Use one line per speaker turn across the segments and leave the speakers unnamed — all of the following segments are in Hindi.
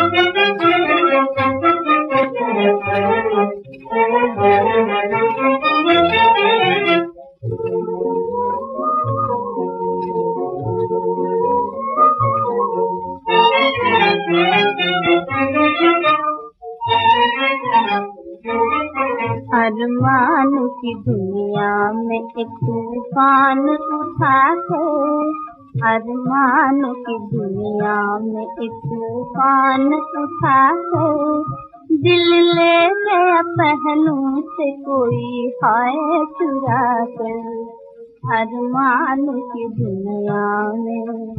अरमान की दुनिया में एक तूफान उठा है, अरमान की दुनिया में एक तूफान उठा है। दिल ले गया पहलू से कोई हाय चुरा कर, अरमान की दुनिया में।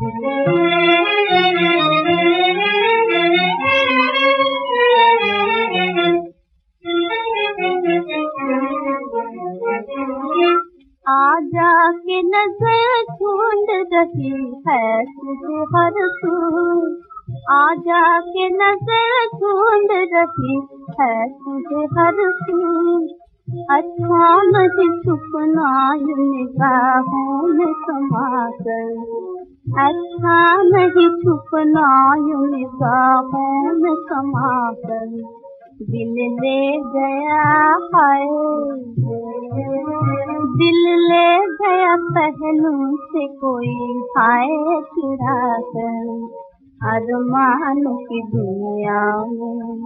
आजा के नजर ढूंढ रही है तुझे हर सू, आजा के नजर ढूंढ रही है तुझे हर सू। अच्छा नहीं छुपना निगाहों में समा कर, अच्छा नहीं छुपना निगाहों में समा कर। दिल ले गया हाय, दिल ले गया पहलू से कोई हाय चुरा कर, अरमान की दुनिया में।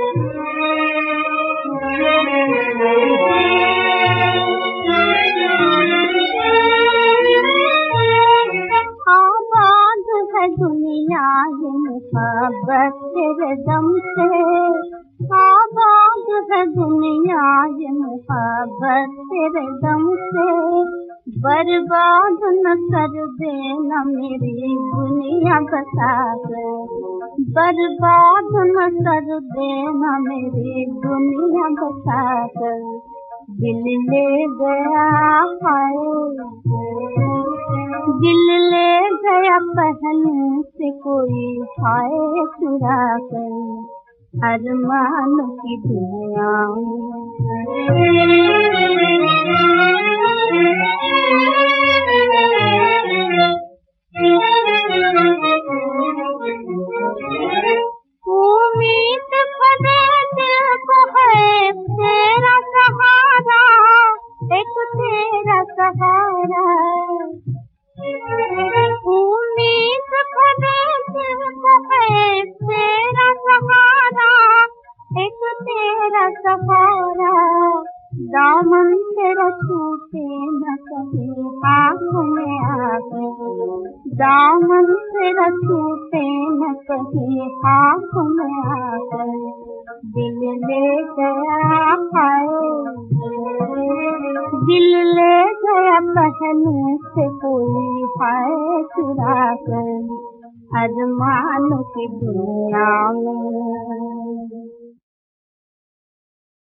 आबाद है दुनिया ये मोहब्बत तेरे दम से, आबाद है दुनिया ये मोहब्बत तेरे दम से। बर्बाद न कर देना मेरी दुनिया बता कर, बर्बाद न कर देना मेरी दुनिया बता कर। दिल ले गया हाय, दिल ले गया पहलू से कोई हाय चुरा कर, अरमान की दुनिया उम्मीद भरे दिल को है तेरा सहारा, एक तेरा सहारा। उम्मीद भरे दिल को है तेरा सहारा, एक तेरा सहारा। दामन तेरा छूटे न कहीं हाथ में आके, दामन तेरा छूटे न कहीं हाथ में आके। दिल ले गया हाय, दिल ले गया पहलू से कोई हाय चुरा कर, अरमान की दुनिया में।